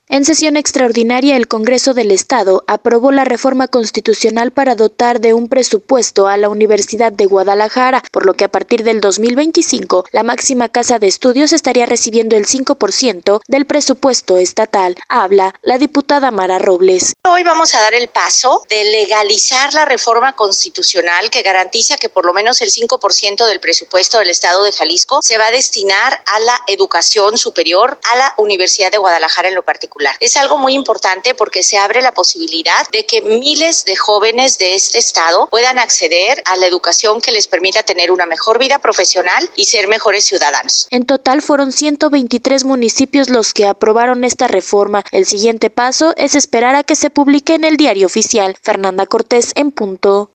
En sesión extraordinaria, el Congreso del Estado aprobó la reforma constitucional para dotar de un presupuesto a la Universidad de Guadalajara, por lo que a partir del 2025, la máxima casa de estudios estaría recibiendo el 5% del presupuesto estatal. Habla la diputada Mara Robles. Hoy vamos a dar el paso de legalizar la reforma constitucional que garantiza que por lo menos el 5% del presupuesto del Estado de Jalisco se va a destinar a la educación superior, a la Universidad de Guadalajara en lo particular. Es algo muy importante porque se abre la posibilidad de que miles de jóvenes de este estado puedan acceder a la educación que les permita tener una mejor vida profesional y ser mejores ciudadanos. En total fueron 123 municipios los que aprobaron esta reforma. El siguiente paso es esperar a que se publique en el Diario Oficial. Fernanda Cortés, en punto.